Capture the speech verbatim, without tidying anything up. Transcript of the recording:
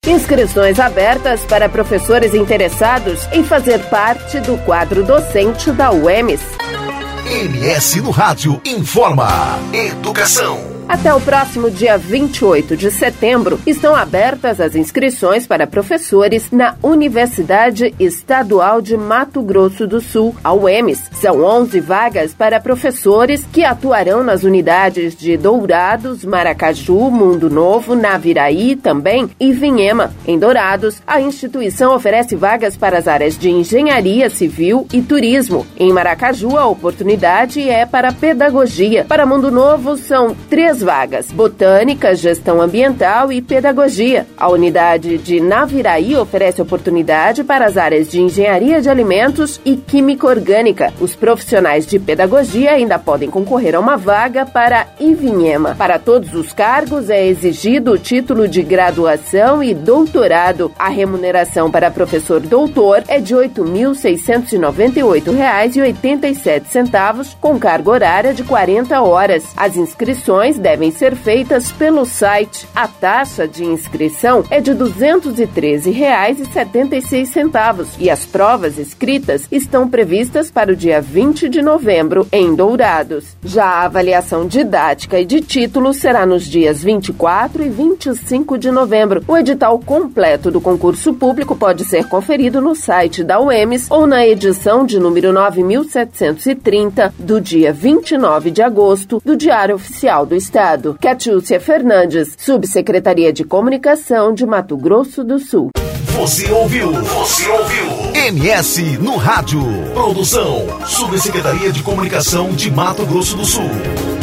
Inscrições abertas para professores interessados em fazer parte do quadro docente da U E M S. M S no Rádio informa. Educação. Até o próximo dia vinte e oito de setembro, estão abertas as inscrições para professores na Universidade Estadual de Mato Grosso do Sul, a U E M S. São onze vagas para professores que atuarão nas unidades de Dourados, Maracaju, Mundo Novo, Naviraí também e Vinhema. Em Dourados, a instituição oferece vagas para as áreas de Engenharia Civil e Turismo. Em Maracaju, a oportunidade é para Pedagogia. Para Mundo Novo, são três vagas: Botânica, Gestão Ambiental e Pedagogia. A unidade de Naviraí oferece oportunidade para as áreas de Engenharia de Alimentos e Química Orgânica. Os profissionais de Pedagogia ainda podem concorrer a uma vaga para Ivinhema. Para todos os cargos é exigido o título de graduação e doutorado. A remuneração para professor doutor é de oito mil seiscentos e noventa e oito reais e oitenta e sete centavos, com carga horária de quarenta horas. As inscrições devem ser feitas pelo site. A taxa de inscrição é de duzentos e treze reais e setenta e seis centavos e as provas escritas estão previstas para o dia vinte de novembro em Dourados. Já a avaliação didática e de título será nos dias vinte e quatro e vinte e cinco de novembro. O edital completo do concurso público pode ser conferido no site da U E M S ou na edição de número nove mil setecentos e trinta do dia vinte e nove de agosto do Diário Oficial do Estado. Catiúcia Fernandes, Subsecretaria de Comunicação de Mato Grosso do Sul. Você ouviu? Você ouviu? M S no Rádio. Produção, Subsecretaria de Comunicação de Mato Grosso do Sul.